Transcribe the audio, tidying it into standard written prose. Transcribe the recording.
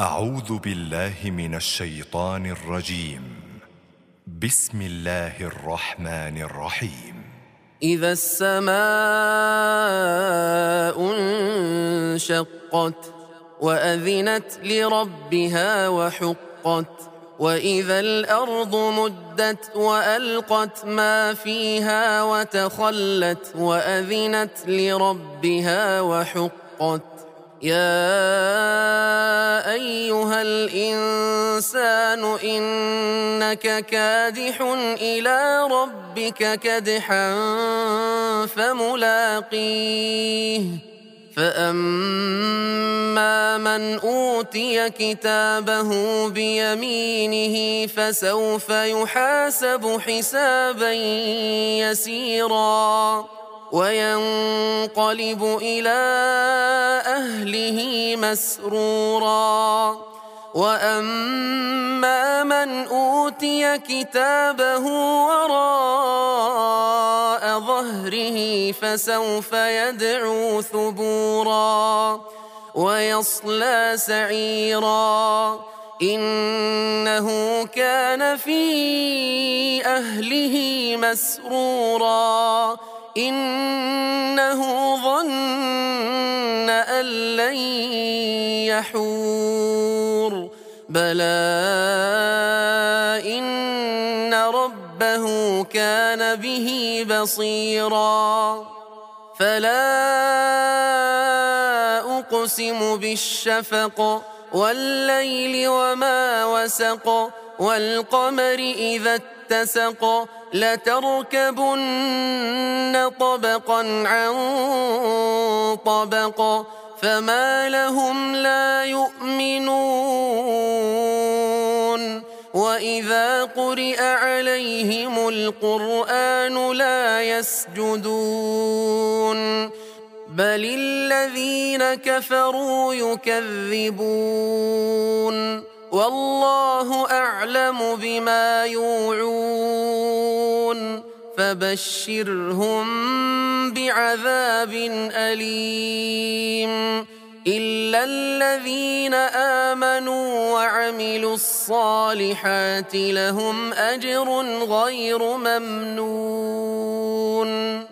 أعوذ بالله من الشيطان الرجيم. بسم الله الرحمن الرحيم. إذا السماء انشقت وأذنت لربها وحقت وإذا الأرض مدت وألقت ما فيها وتخلت وأذنت لربها وحقت يا أيها الإنسان إنك كادح إلى ربك كدحا فملاقيه فأما من أوتي كتابه بيمينه فسوف يحاسب حسابا يسيرا وينقلب إلى أهله مسرورا وأما من أوتي كتابه وراء ظهره فسوف يدعو ثبورا ويصلى سعيرا إنه كان في أهله مسرورا إنه ظن أن لن يحور بلى إن ربه كان به بصيرا فلا أقسم بالشفق والليل وما وسق والقمر إذا اتسق لتركبن طبقا عن طبق فما لهم لا يؤمنون وإذا قرئ عليهم القرآن لا يسجدون بل الذين كفروا يكذبون والله أعلم بما يوعون فبشرهم بعذاب أليم إلا الذين آمنوا وعملوا الصالحات لهم أجر غير ممنون.